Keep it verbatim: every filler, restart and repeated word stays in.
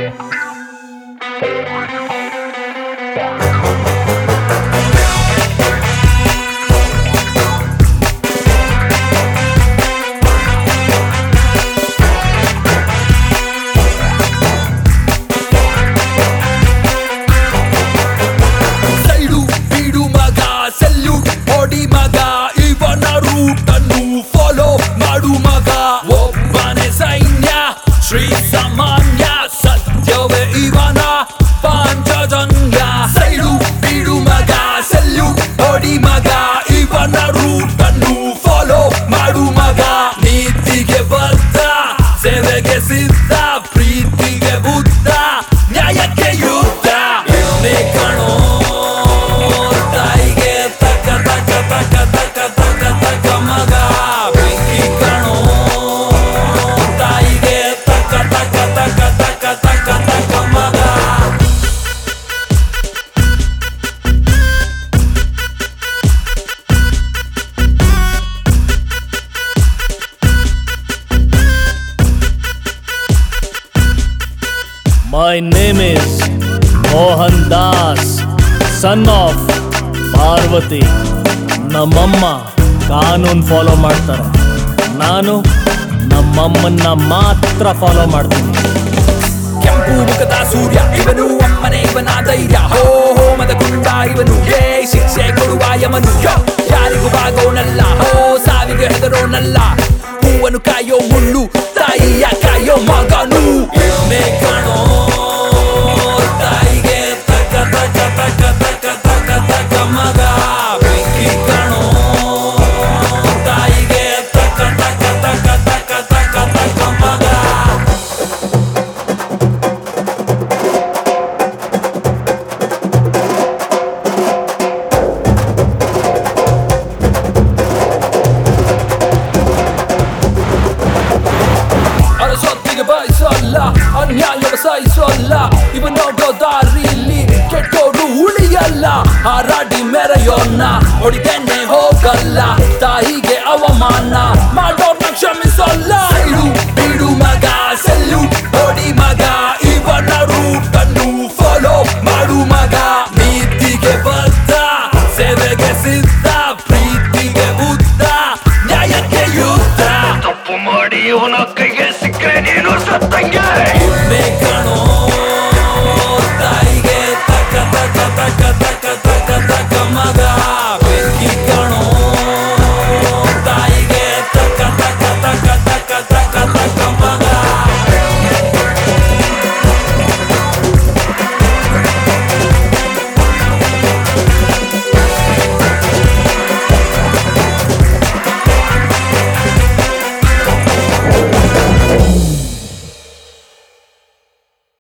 ಶ್ರೀ ಸಾಮಾನ್ಯ ಸತ್ಯವೇ ಇವನ ಪಾಂಚಜನ್ಯ ಸೈಡು ಬೀಡು ಮಗ ಸೆಲ್ಯೂಟ್ ಹೊಡಿ ಮಗ ಇವನ ರೂಟ್ ಅನ್ನು ಫಾಲೋ ಮಾಡು ಮಗ ನೀತಿಗೆ ಬದ್ಧ ಸೇವೆಗೆ ಸಿದ್ಧ ಪ್ರೀತಿಗೆ ಬುದ್ಧ ನ್ಯಾಯಕ್ಕೆ ಯುದ್ಧ ಇವನೇ ಕಣೋ ತಾಯಿಗೆ ತಕ್ಕ ತಕ್ಕ ತಕ್ಕ ತಕ್ಕ ತಕ್ಕ ತಕ್ಕ ಮಗ ಬೆಂಕಿ ಕಣೋ ತಾಯಿಗೆ ತಕ್ಕ ತಕ್ಕ ತಕ್ಕ ತಕ್ಕ ತಕ್ಕ ತಕ್ಕ ಮಗ My name is Mohan Das, son of Parvati. ನಮ್ಮಮ್ಮ ಕಾನೂನು ಫಾಲೋ ಮಾಡ್ತಾರೆ, ನಾನು ನಮ್ಮಮ್ಮನ್ನ ಮಾತ್ರ ಫಾಲೋ ಮಾಡ್ತೀನಿ. ಕೆಂಪು ಮುಖದ ಸೂರ್ಯ ಇವನು, ಅಮ್ಮನೆ ಇವನ ಧೈರ್ಯ. ಹೋ ಹೋಮದ ಕುಂಡ ಇವನು, ಏ ಶಿಕ್ಷೆ ಕೊಡುವ ಯಮನು. ಯಾರಿಗೂ ಬಾಗೋನಲ್ಲ, ಹೋ ಸಾವಿಗೆ ಹೆದರೋನಲ್ಲ. ಹೂವನ್ನು ಕಾಯೋ ಮುಳ್ಳು, ತಾಯಿಯ ಕಾಯೋ ಮಗನು. ಇವನೇ ಕಾಣೋ ತಾಯಿಗೆ ತಕ್ಕ ತಕ್ಕ ತಕ್ಕ ತಕ್ಕ ತಕ್ಕ ತಕ್ಕ ಮಗ. ಬೆಂಕಿ ಕಾಣೋ ತಾಯಿಗೆ ತಕ್ಕ ತಕ್ಕ ತಕ್ಕ ತಕ್ಕ ತಕ್ಕ ತಕ್ಕ ಮಗ. ಅರಸೊತ್ತಿಗೆ ಬಯಸಲ್ಲ, ಅನ್ಯಾಯವ ಸಹಿಸಲ್ಲ. ಇವನೋಗೋ ದಾರಿಲಿ ಕೆಟ್ಟೋರು ಉಳಿಯಲ್ಲ. ಹಾರಾಡಿ ಮೆರೆಯೋನ್ನ ಹೊಡಿದೇನೆ ಹೋಗಲ್ಲ. ತಾಯಿಗೆ ಅವಮಾನ ಮಾಡೋರ್ನ ಕ್ಷಮಿಸಲ್ಲ.